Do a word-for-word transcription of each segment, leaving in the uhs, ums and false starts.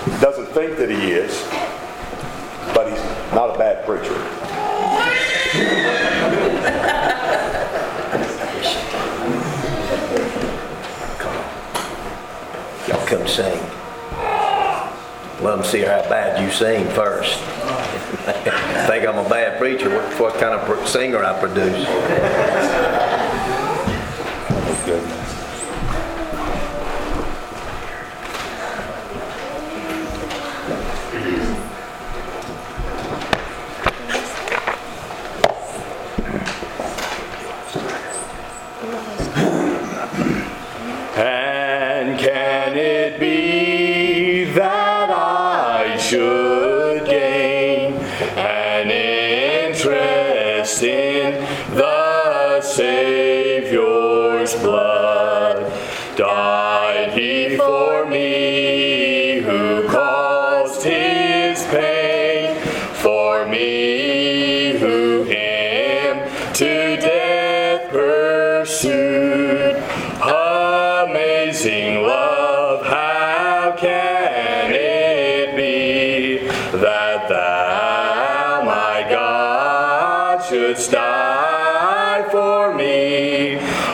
doesn't think that he is, but he's not a bad preacher. Y'all come sing. Let them see how bad you sing first. Think I'm a bad preacher. What, what kind of singer I produce? Oh, goodness. And can it be that I should gain an interest in the Savior's blood? Died he for me who caused his pain, for me who him to death pursued. Amazing love, how can it be that thou, my God, shouldst die for me?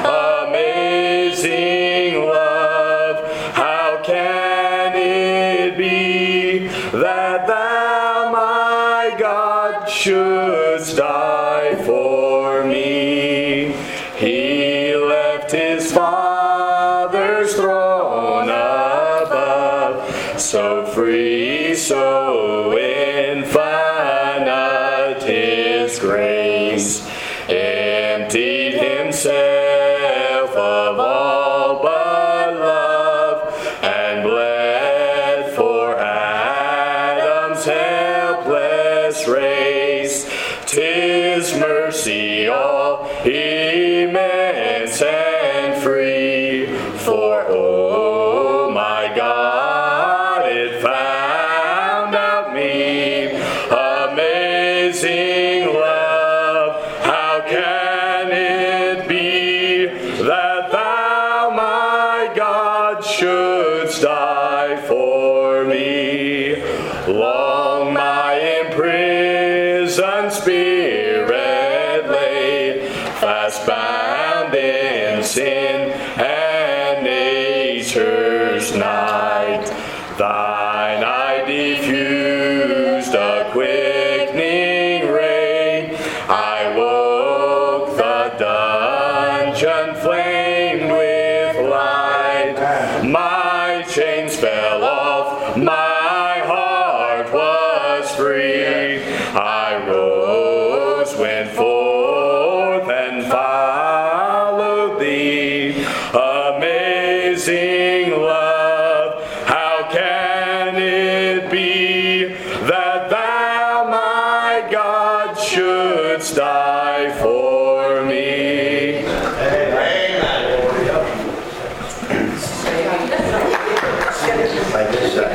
Amazing love, how can it be that thou, my God, shouldst die for me? He left his Father's throne above, so free, so infinite his grace, emptied himself of all but love, and bled for Adam's helpless race. 'Tis mercy all immense and free, for oh my God, it found out me. Amazing love, how can it be that thou, my God, shouldst die for me? Long my imprisoned spirit lay, fast bound in sin and nature's night. Thine eye diffused a quickening ray. I woke, the dungeon flamed with light. My chains fell off, my heart was free. I rose, went forth, and followed thee. Amazing love, how can it be that thou, my God, shouldst die for me? Thank you, Zach.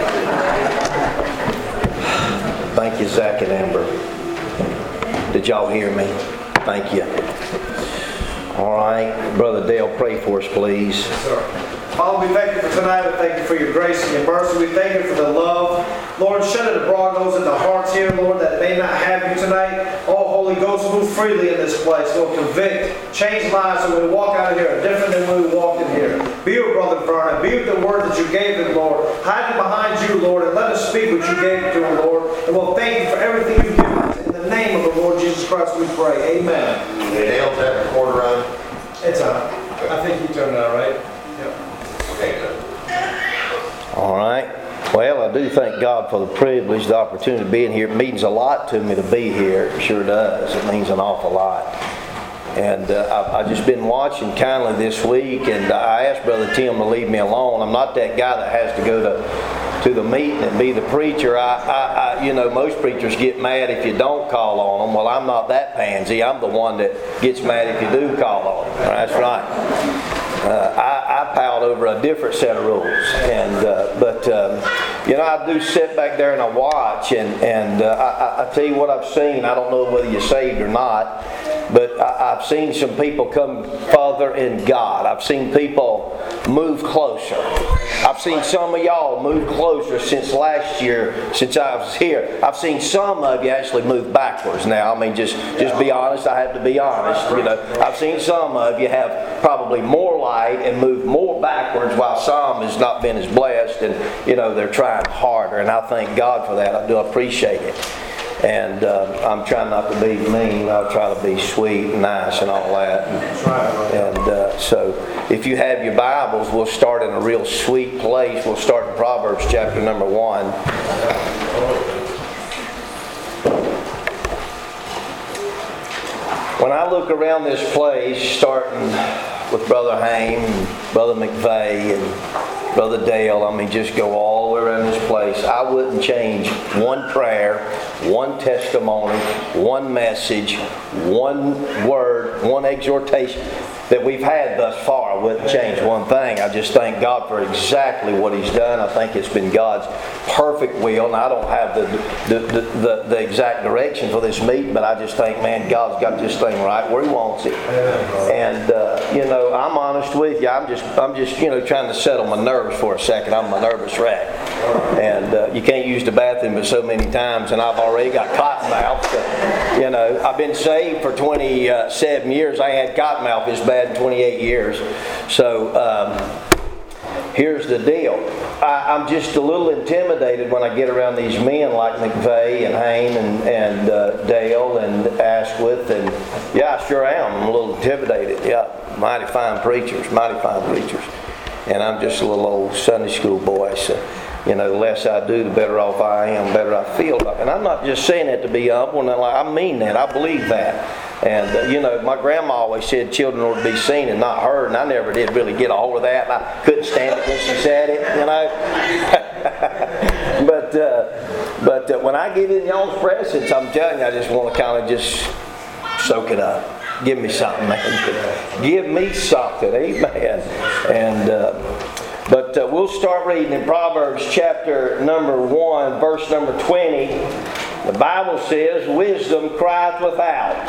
Thank you, Zach and Amber. Did y'all hear me? Thank you. All right. Brother Dale, pray for us, please. Yes, sir. Father, we thank you for tonight. We thank you for your grace and your mercy. We thank you for the love. Lord, shed it abroad those in the hearts here, Lord, that may not have you tonight. Oh, Holy Ghost, move freely in this place. Lord, convict, change lives so when we walk out of here different than when we walked in here. Be with Brother Vernon. Be with the word that you gave him, Lord. Hide him behind you, Lord, and let us speak what you gave to him, Lord. And we'll thank you for everything you've given us. In the name of the Lord Jesus Christ, we pray. Amen. Dale's that recorder on? It's on. I think you turned it on, right? Yep. Okay, good. All right. Well, I do thank God for the privilege, the opportunity of being here. It means a lot to me to be here. It sure does. It means an awful lot. And uh, I've, I've just been watching kindly this week, and I asked Brother Tim to leave me alone. I'm not that guy that has to go to to the meeting and be the preacher. I, I, I, you know, most preachers get mad if you don't call on them. Well, I'm not that pansy. I'm the one that gets mad if you do call on them. That's right. Uh, I, I piled over a different set of rules, and uh, but um, you know, I do sit back there and I watch, and and uh, I, I tell you what I've seen. I don't know whether you're saved or not, but I, I've seen some people come further in God. I've seen people move closer. I've seen some of y'all move closer since last year, since I was here. I've seen some of you actually move backwards now. I mean, just, just be honest. I have to be honest. You know, I've seen some of you have probably more light and move more backwards, while some has not been as blessed, and, you know, they're trying harder. And I thank God for that. I do appreciate it. And uh, I'm trying not to be mean. I'll try to be sweet and nice and all that. And, and uh, so if you have your Bibles, we'll start in a real sweet place. We'll start in Proverbs chapter number one. When I look around this place, starting with Brother Haim, and Brother McVeigh, and Brother Dale, I mean, just go all the way around this place, I wouldn't change one prayer, one testimony, one message, one word, one exhortation that we've had thus far. I wouldn't change one thing. I just thank God for exactly what He's done. I think it's been God's perfect will, and I don't have the the, the, the, the exact direction for this meeting, but I just think, man, God's got this thing right where He wants it. And uh, you know, I'm honest with you. I'm just I'm just you know trying to settle my nerves for a second. I'm a nervous wreck, and uh, you can't use the bathroom but so many times, and I've already got cotton mouth. So, you know, I've been saved for twenty-seven years. I ain't had cotton mouth this bad in twenty-eight years. So um, here's the deal. I, I'm just a little intimidated when I get around these men like McVeigh and Hain and, and uh, Dale and Asquith, and yeah, I sure am. I'm a little intimidated. Yeah, mighty fine preachers, mighty fine preachers. And I'm just a little old Sunday school boy. So, you know, the less I do, the better off I am, the better I feel. And I'm not just saying that to be humble. I mean that. I believe that. And, uh, you know, my grandma always said children ought to be seen and not heard, and I never did really get a hold of that. And I couldn't stand it when she said it, you know. but uh, but uh, when I get in y'all's presence, I'm telling you, I just want to kind of just soak it up. Give me something, man. Give me something. Amen. And... Uh, But uh, we'll start reading in Proverbs chapter number one, verse number twenty. The Bible says, "Wisdom crieth without,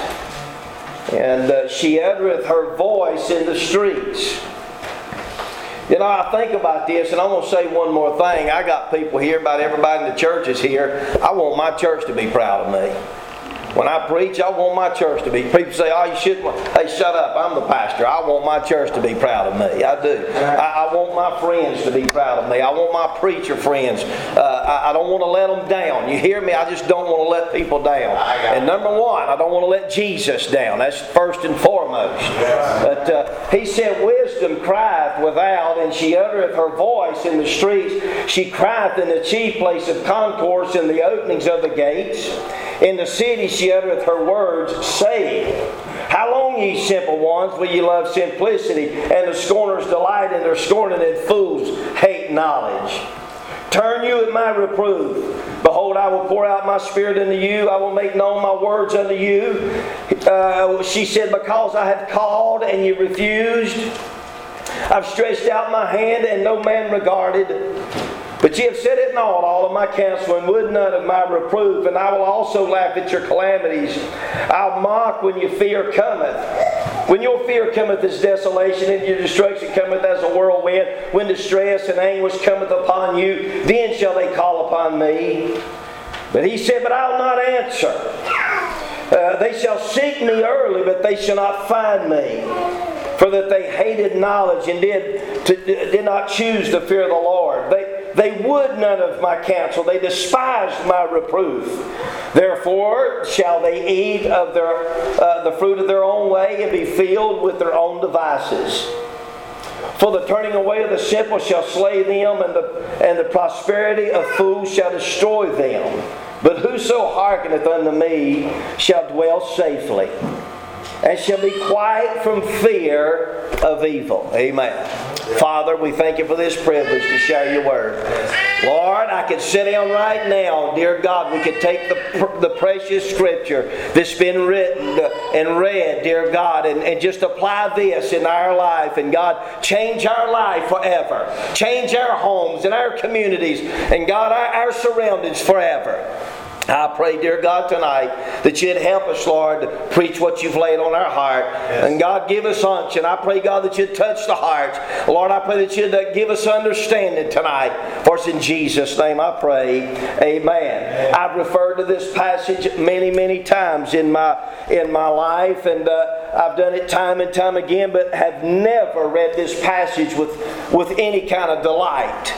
and uh, she uttereth her voice in the streets." You know, I think about this, and I'm going to say one more thing. I got people here, about everybody in the church is here. I want my church to be proud of me. When I preach, I want my church to be. People say, "Oh, you shouldn't." Hey, shut up! I'm the pastor. I want my church to be proud of me. I do. I, I want my friends to be proud of me. I want my preacher friends. Uh, I, I don't want to let them down. You hear me? I just don't want to let people down. And number one, I don't want to let Jesus down. That's first and foremost. But uh, he said, "Wisdom crieth without, and she uttereth her voice in the streets. She crieth in the chief place of concourse, in the openings of the gates. In the city she uttereth her words, saying, How long, ye simple ones, will ye love simplicity? And the scorners delight in their scorning, and fools hate knowledge. Turn you at my reproof. Behold, I will pour out my spirit unto you. I will make known my words unto you." Uh, she said, "Because I have called, and ye refused. I've stretched out my hand, and no man regarded. But ye have set at naught all of my counsel, and would none of my reproof. And I will also laugh at your calamities. I'll mock when your fear cometh. When your fear cometh as desolation, and your destruction cometh as a whirlwind, when distress and anguish cometh upon you, then shall they call upon me." But he said, "But I will not answer. Uh, they shall seek me early, but they shall not find me. For that they hated knowledge, and did, to, did not choose the fear of the Lord. They They would none of my counsel. They despised my reproof. Therefore shall they eat of their uh, the fruit of their own way, and be filled with their own devices. For the turning away of the simple shall slay them, and the, and the prosperity of fools shall destroy them. But whoso hearkeneth unto me shall dwell safely, and shall be quiet from fear of evil." Amen. Father, we thank you for this privilege to share your word. Lord, I could sit down right now, dear God, we could take the, the precious scripture that's been written and read, dear God, and, and just apply this in our life. And God, change our life forever. Change our homes and our communities, and God, our, our surroundings forever. I pray, dear God, tonight that You'd help us, Lord, to preach what You've laid on our heart. Yes. And God, give us unction. I pray, God, that You'd touch the hearts. Lord, I pray that You'd uh, give us understanding tonight. For it's in Jesus' name I pray. Amen. Amen. I've referred to this passage many, many times in my in my life, and uh, I've done it time and time again, but have never read this passage with, with any kind of delight.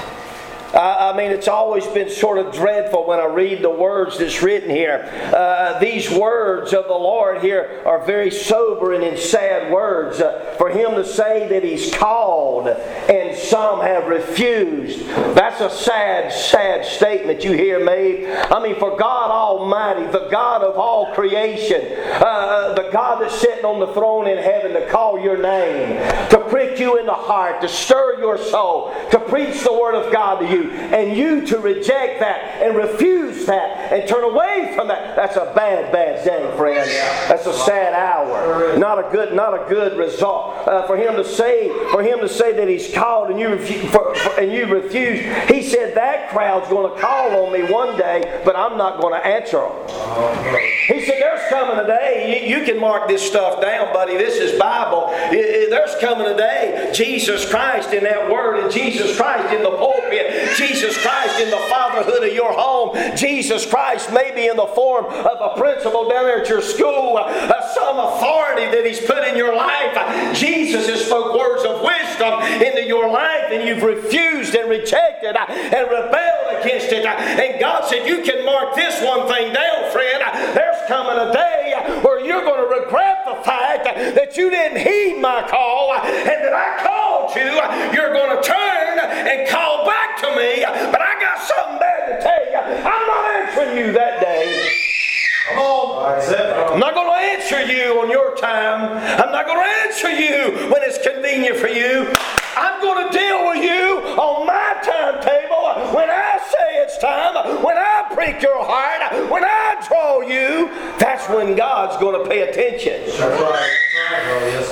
I mean, it's always been sort of dreadful when I read the words that's written here. Uh, these words of the Lord here are very sobering and sad words. Uh, for Him to say that He's called and some have refused. That's a sad, sad statement you hear made. I mean, for God Almighty, the God of all creation, uh, the God that's sitting on the throne in heaven to call your name, to prick you in the heart, to stir your soul, to preach the Word of God to you, and you to reject that and refuse that and turn away from that. That's a bad, bad day, friends. That's a sad hour. Not a good, not a good result. Uh, for him to say, for him to say that He's called and you refuse, for, for, and you refuse. He said that crowd's going to call on me one day, but I'm not going to answer them. He said, there's coming a day. You, you can mark this stuff down, buddy. This is Bible. There's coming a day. Jesus Christ in that Word, and Jesus Christ in the pulpit. Jesus Christ in the fatherhood of your home. Jesus Christ maybe in the form of a principal down there at your school. Uh, some authority that He's put in your life. Jesus has spoke words of wisdom into your life, and you've refused and rejected and rebelled against it. And God said, you can mark this one thing down, friend. There's coming a day where you're going to regret the fact that you didn't heed my call and that I called you. You're going to turn and call back to me. But I got something bad to tell you. I'm not answering you that day. Come on. I'm not going to answer you on your time. I'm not going to answer you when it's convenient for you. I'm going to deal with you on my timetable when I say it's time, when I prick your heart, when I draw you. That's when God's going to pay attention. That's right. Yes,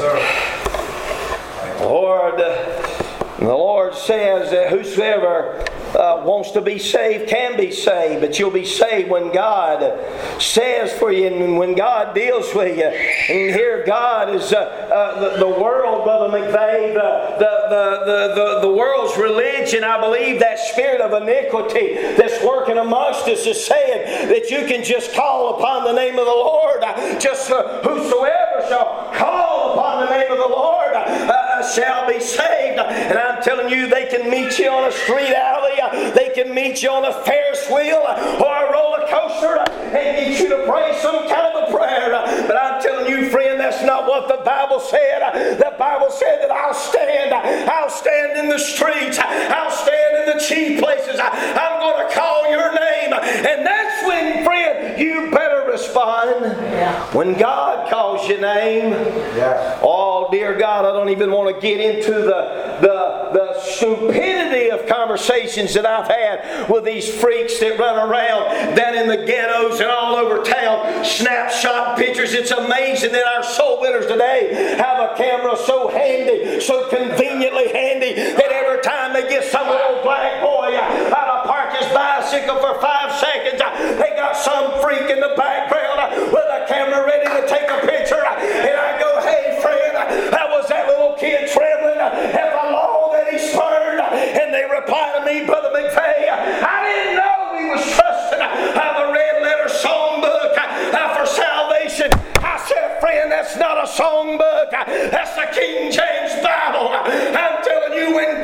sir. Lord, the Lord says that whosoever uh, wants to be saved can be saved, but you'll be saved when God says for you and when God deals with you. And here God is uh, uh, the, the world, Brother McVeigh, the, the, the, the, the, the world's religion. I believe that spirit of iniquity that's working amongst us is saying that you can just call upon the name of the Lord. Just uh, whosoever shall call upon the name of the Lord uh, shall be saved. And I'm telling you, they can meet you on a street alley, they can meet you on a Ferris wheel or a roller coaster and get you to pray some kind of a prayer. But I'm telling you, friend, that's not what the Bible said. The Bible said that I'll stand, I'll stand in the streets, I'll stand in the chief places, I'm going to call your name. And that's when, friend, you better respond. Yeah. When God calls your name. Yeah. Oh, dear God, I don't even want to get into the, the, the stupidity of conversations that I've had with these freaks that run around down in the ghettos and all over town, snapshot pictures. It's amazing that our soul winners today have a camera so handy, so conveniently handy, that every time they get some little black boy out to park his bicycle for five seconds, they got some freak in the background with a camera ready to take a picture. And I go, hey friend, that was that little kid trembling at the law that he spurned. And they reply to me, Brother McVeigh, I didn't know he was trusting the red letter songbook for salvation. I said, friend, that's not a songbook. That's the King James Bible. I'm telling you, when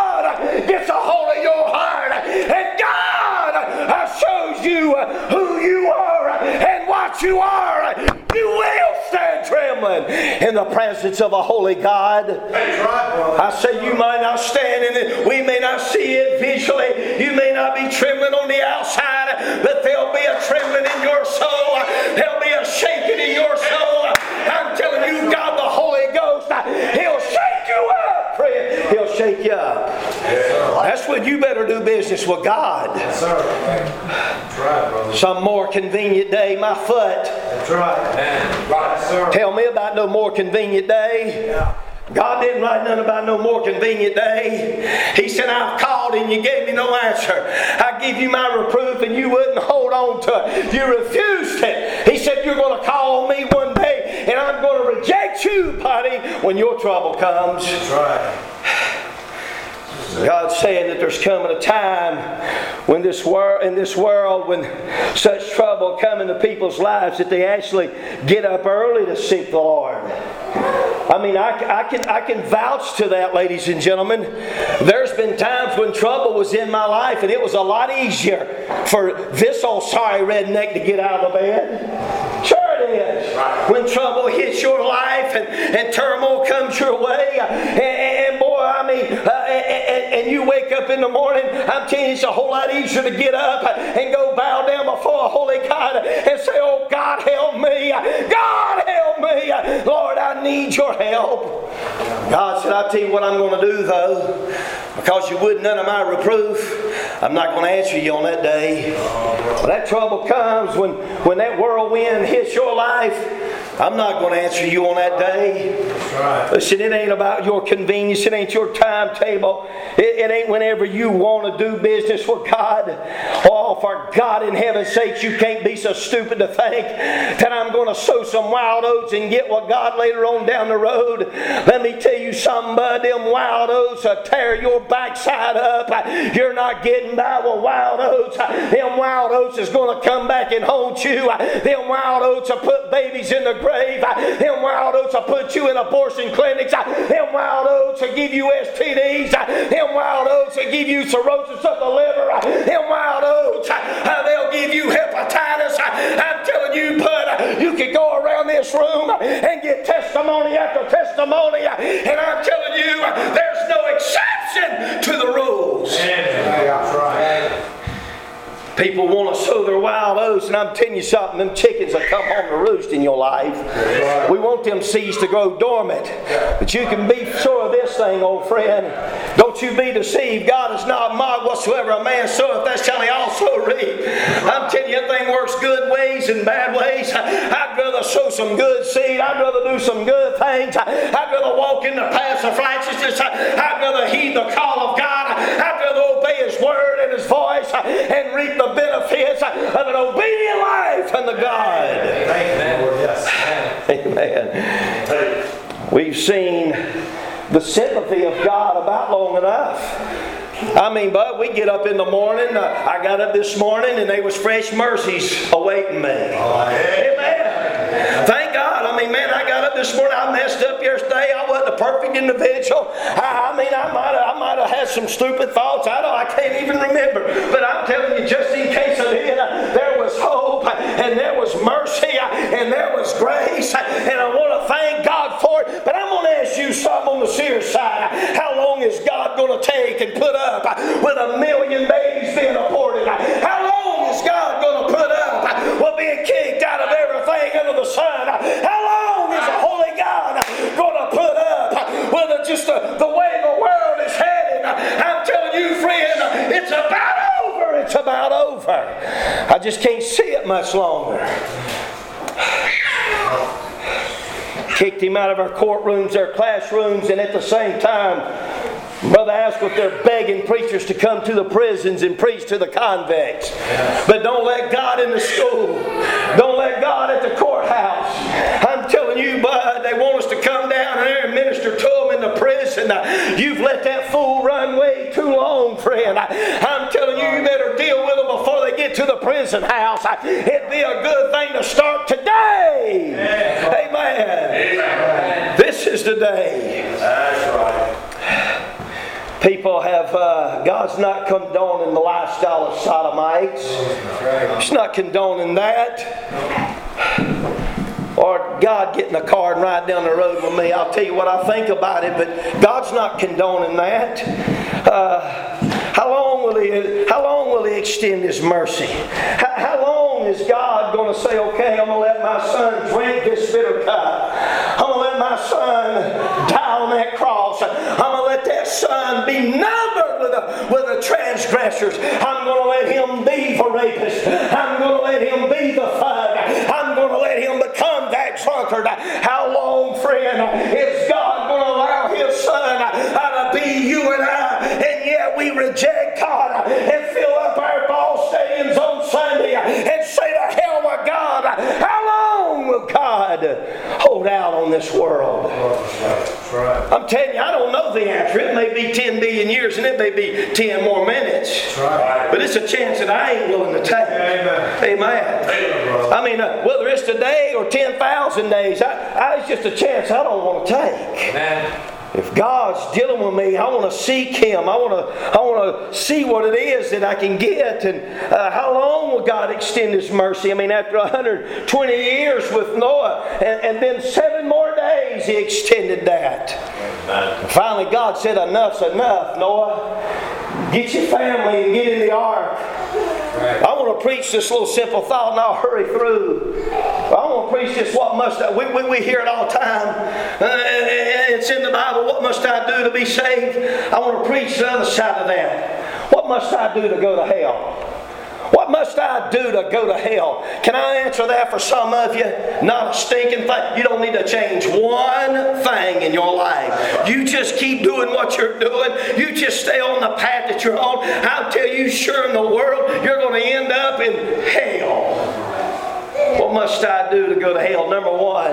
God gets a hold of your heart and God shows you who you are and what you are, you will stand trembling in the presence of a holy God. I say you might not stand in it. We may not see it visually. You may not be trembling on the outside, but there'll be a trembling in your soul. There'll be a shaking in your soul. I'm telling you, God the Holy Ghost, He'll shake you up, friend. He'll shake you up. That's when you better do business with God. Yes, sir. That's right, brother. Some more convenient day, my foot. That's right. Man. Right, sir. Tell me about no more convenient day. Yeah. God didn't write nothing about no more convenient day. He said, I've called and you gave me no answer. I give you my reproof and you wouldn't hold on to it. You refused it. He said, you're going to call on me one day and I'm going to reject you, buddy, when your trouble comes. That's right. God's saying that there's coming a time when this world, in this world, when such trouble come into people's lives that they actually get up early to seek the Lord. I mean, I, I can I can vouch to that, ladies and gentlemen. There's been times when trouble was in my life, and it was a lot easier for this old sorry redneck to get out of the bed. Sure it is. When trouble hits your life and, and turmoil comes your way, and, and boy, I mean, uh, and, and you wake up in the morning, I'm telling you, it's a whole lot easier to get up and go bow down before a holy God and say, oh, God, help me. God, help me. Lord, I need your help. God said, I'll tell you what I'm going to do, though. Because you would none of my reproof, I'm not going to answer you on that day. When that trouble comes, when, when that whirlwind hits your life, I'm not going to answer you on that day. Right. Listen, it ain't about your convenience. It ain't your timetable. It, it ain't whenever you want to do business for God. Oh, for God in heaven's sakes, you can't be so stupid to think that I'm going to sow some wild oats and get what God later on down the road. Let me tell you something, bud. Them wild oats will tear your backside up. You're not getting by with wild oats. Them wild oats is going to come back and haunt you. Them wild oats will put babies in the grave. Them wild oats will put you in abortion clinics. Them wild oats will give you S T Ds. Them wild oats will give you cirrhosis of the liver. Them wild oats, they'll give you hepatitis. I'm telling you, bud, you could go around this room and get testimony after testimony. And I'm telling you, there's no exception to the rules. That's right. People want to sow their wild oats, and I'm telling you something, them chickens will come home to roost in your life. We want them seeds to grow dormant. But you can be sure of this thing, old friend. Don't you be deceived. God is not mocked. Whatsoever a man soweth, that shall he also reap. I'm telling you, that thing works good ways and bad ways. I'd rather sow some good seed. I'd rather do some good things. I'd rather walk in the paths of righteousness. I'd rather heed the call of God. I'd rather obey His word and His voice and reap the benefits of an obedient life unto God. Amen. Amen. We've seen the sympathy of God about long enough. I mean, but we get up in the morning. Uh, I got up this morning and there was fresh mercies awaiting me. Amen. Thank God. I mean, man, I got up this morning. I messed up yesterday. I wasn't a perfect individual. I, I mean, I might have I might have had some stupid thoughts. I don't. I can't even remember. But I'm telling you, just in case I did, uh, there was hope and there was mercy and there was grace. And I want to thank God for it. But I'm going to ask you something on the serious side. How long is God going to take and put up with a million babies being aborted? How long is God going to put up with being kicked out of everything under the sun? How long is the Holy God going to put up with just the, the way the world is headed? I'm telling you, friend, it's about over. It's about over. I just can't see it much longer. Kicked him out of our courtrooms, their classrooms, and at the same time, Brother Asquith, they're begging preachers to come to the prisons and preach to the convicts. But don't let God in the school. Don't let God at the courthouse. I'm telling you, bud, they want us to come down there and minister to them in the prison. You've let that fool run way too long, friend. I'm telling you, you better deal with them before they get to the prison house. It'd be a good thing to start today. Amen. Amen. This is the day. That's right. People have, uh, God's not condoning the lifestyle of sodomites. He's not condoning that. Or God getting a car and ride down the road with me. I'll tell you what I think about it, but God's not condoning that. Uh, how long will He, how long will He extend His mercy? How, how long is God going to say, okay, I'm going to let my son drink this bitter cup. I'm going to let my son die on that cross. I'm going to let that son be numbered with the, with the transgressors. I'm going to let him be the rapist. I'm going to let him be the thug. I'm going to let him become that drunkard. How long, friend, is God going to allow His son to be you and I? And yet we reject God and fill up our bodies I'm telling you, I don't know the answer. It may be ten billion years and it may be ten more minutes. Right. But it's a chance that I ain't willing to take. Amen. Amen. Amen. I mean, uh, whether it's today or ten thousand days, I, I, it's just a chance I don't want to take. Amen. If God's dealing with me, I want to seek Him. I want to, I want to see what it is that I can get. And uh, how long will God extend His mercy? I mean, after one hundred twenty years with Noah, and, and then seven more days He extended that. Amen. Finally, God said, enough's enough, Noah. Get your family and get in the ark. Right. I want to preach this little simple thought and I'll hurry through. I want to preach this, what must I, we, we, we hear it all the time. Uh, it's in the Bible, what must I do to be saved? I want to preach the other side of that. What must I do to go to hell? What must I do to go to hell? Can I answer that for some of you? Not a stinking thing. You don't need to change one thing in your life. You just keep doing what you're doing. You just stay on the path that you're on. I'll tell you, sure in the world, you're going to end up in hell. What must I do to go to hell? Number one,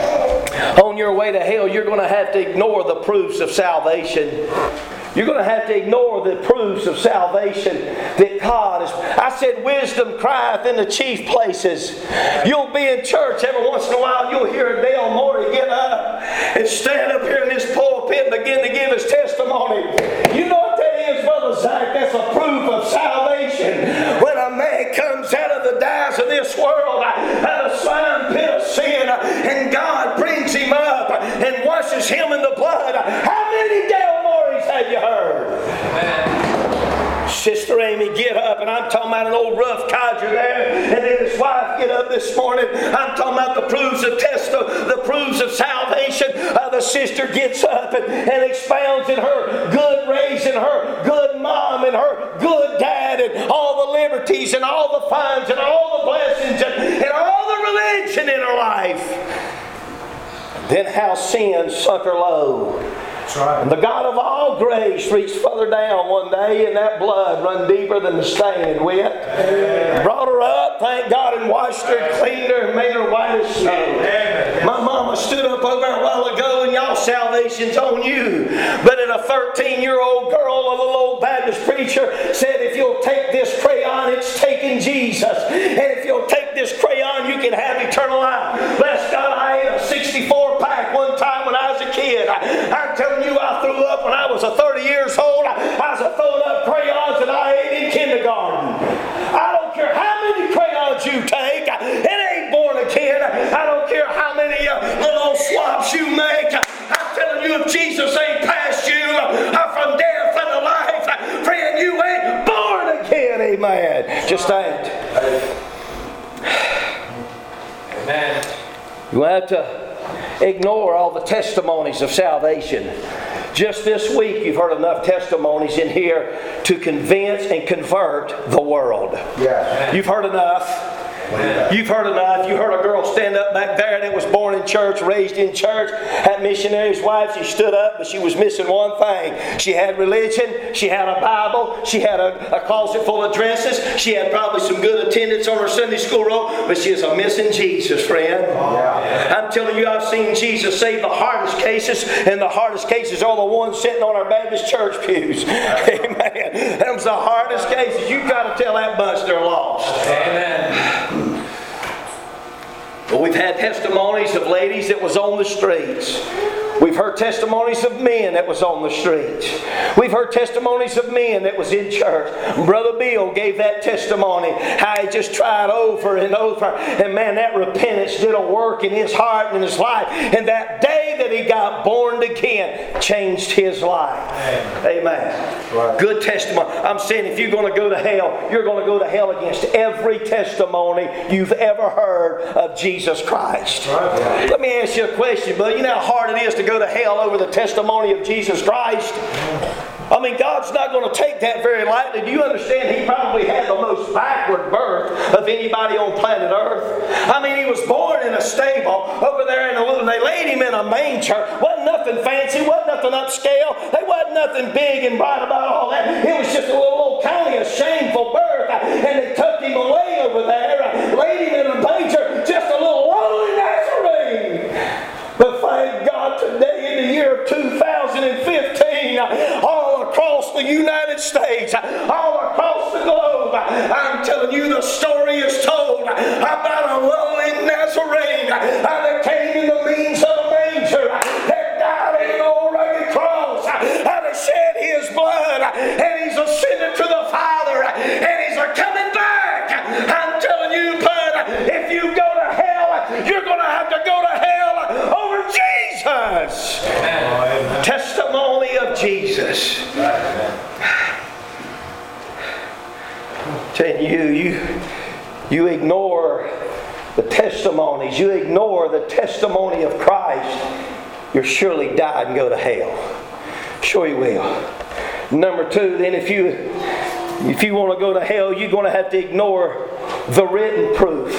on your way to hell, you're going to have to ignore the proofs of salvation. You're going to have to ignore the proofs of salvation that God is. I said, wisdom crieth in the chief places. You'll be in church every once in a while. You'll hear Dale Morey get up and stand up here in this pulpit and begin to give his testimony. You know what that is, Brother Zach? That's a proof of salvation. When a man comes out of the dyes of this world, out of slime pit of sin, and God brings him up and washes him in the blood. How many Dale Morey's have you heard? Amen. Sister Amy, get up, and I'm talking about an old rough codger there, and then his wife get up this morning. I'm talking about the proofs of test, the proofs of salvation. Uh, the sister gets up and, and expounds in her good raising, her good mom, and her good dad, and all the liberties, and all the fines, and all the blessings, and, and all the religion in her life. Then how sin sunk her low. Right. And the God of all grace reached further down one day, and that blood run deeper than the stain went. Amen. Brought her up, thank God, and washed her, cleaned her, and made her white as snow. Amen. My mama stood up over there a while ago, and y'all salvation's on you. But in a thirteen-year-old girl, a little old Baptist preacher said, if you'll take this crayon, it's taking Jesus. And if you'll take this crayon, you can have eternal life. Bless God, I ate a sixty-four pack one time when I was a kid. I, I'm telling you, I threw up when I was a thirty years old. I, I was throwing up crayons that I ate in kindergarten. I don't care how many crayons you take. It ain't born again. I don't care how many uh, little swaps you make. I'm telling you, if Jesus ain't passed you uh, from death unto life, uh, friend, you ain't born again. Amen. Just ain't. Amen. You have to ignore all the testimonies of salvation. Just this week, you've heard enough testimonies in here to convince and convert the world. Yeah. You've heard enough. You've heard enough. You heard a girl stand up back there that was born in church, raised in church, had missionary's wife. She stood up, but she was missing one thing. She had religion. She had a Bible. She had a, a closet full of dresses. She had probably some good attendance on her Sunday school roll, but she is a missing Jesus, friend. Yeah. I'm telling you, I've seen Jesus save the hardest cases, and the hardest cases are the ones sitting on our Baptist church pews. Amen. Them's the hardest cases. You've got to tell that bunch they're lost. Amen. But we've had testimonies of ladies that was on the streets. We've heard testimonies of men that was on the streets. We've heard testimonies of men that was in church. Brother Bill gave that testimony, how he just tried over and over. And man, that repentance did a work in his heart and in his life. And that day that he got born again changed his life. Amen. Amen. Right. Good testimony. I'm saying if you're going to go to hell, you're going to go to hell against every testimony you've ever heard of Jesus Christ. Right. Let me ask you a question, brother. You know how hard it is to go to hell over the testimony of Jesus Christ? I mean, God's not going to take that very lightly. Do you understand He probably had the most backward birth of anybody on planet Earth? I mean, He was born in a stable over there in a little, they laid Him in a manger. Wasn't nothing fancy, wasn't nothing upscale. There wasn't nothing big and bright about all that. It was just a little old kind of a shameful birth. And they took Him away over there, laid Him in a manger, just a little lowly Nazarene. But thank God today in the year two thousand, telling you, the story is told about a lonely Nazarene that came in the means of a manger, that died on an old rugged cross, that shed his blood, and he's ascended to the Father, and he's a coming back. I'm telling you, bud, if you go to hell, you're going to have to go to hell over Jesus. Amen. Testimony of Jesus. Telling you, you, you ignore the testimonies, you ignore the testimony of Christ, you'll surely die and go to hell. Sure you will. Number two, then if you if you want to go to hell, you're going to have to ignore the written proof.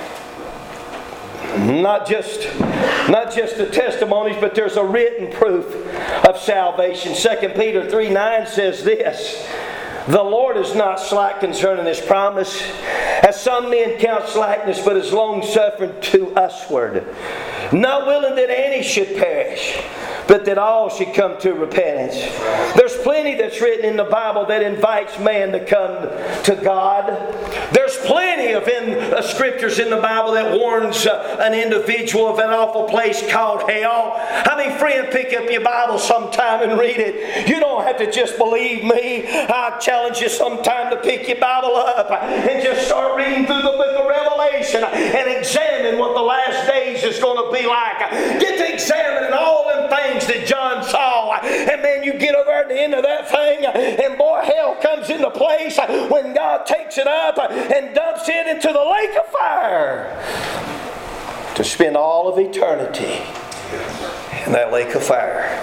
Not just, not just the testimonies, but there's a written proof of salvation. Second Peter three nine says this: the Lord is not slack concerning His promise, as some men count slackness, but is long-suffering to usward, not willing that any should perish, but that all should come to repentance. There's plenty that's written in the Bible that invites man to come to God. There's plenty of in, uh, scriptures in the Bible that warns uh, an individual of an awful place called hell. I mean, friend, pick up your Bible sometime and read it. You don't have to just believe me. I challenge you sometime to pick your Bible up and just start reading through the book of Revelation and examine what the last days is going to be like. Get to examining all them things that John saw, and man, you get over at the end of that thing, and boy, hell comes into place when God takes it up and dumps it into the lake of fire to spend all of eternity in that lake of fire.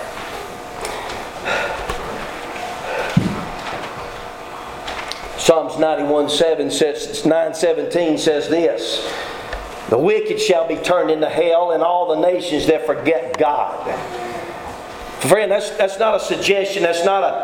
Psalms ninety-one seven says, nine seventeen says this: the wicked shall be turned into hell, and all the nations that forget God. Friend, that's, that's not a suggestion. That's not a